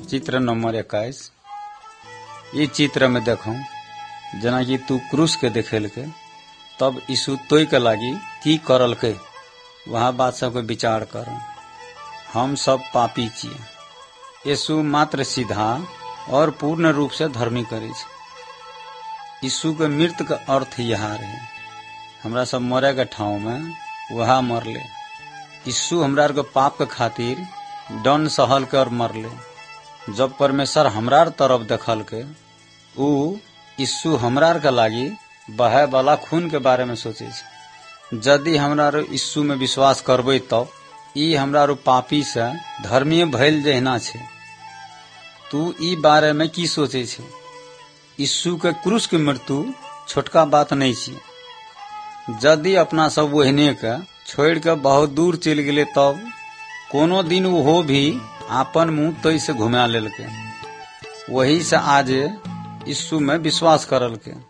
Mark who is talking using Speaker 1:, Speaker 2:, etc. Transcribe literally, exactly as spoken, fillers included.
Speaker 1: चित्र नंबर इक्कीस। ये चित्र में देखो जना कि तू क्रूस के देखेल के तब यीशु तोय के लागी की करल के वहाँ बात सब के विचार कर। हम सब पापी छिए, यीशु मात्र सीधा और पूर्ण रूप से धर्मी करे। यीशु के मृत्यु का अर्थ यह रहे हमरा सब मरे के ठाव में वह मरले। यीशु हमरा के पाप के खातिर दंड सहल के और मरले। जब परमेश्वर हमरा तरफ देखल के ऊ यीशु हमरा के लागी बहे वाला खून के बारे में सोचे। यदि हमरा यीशु में विश्वास करबे तब ई हमरा पापी से धर्मीय भइल जहिना छे। तू ई बारे में की सोचे छे? यीशु के क्रूस के मृत्यु छोटका बात नहीं छे। यदि अपना सब वहने के छोड़ के बहुत दूर चल गेले तब कोनो दिन वो भी आपन मुंह तय से घुमा लेल के। वही से आज यीशु में विश्वास करल के।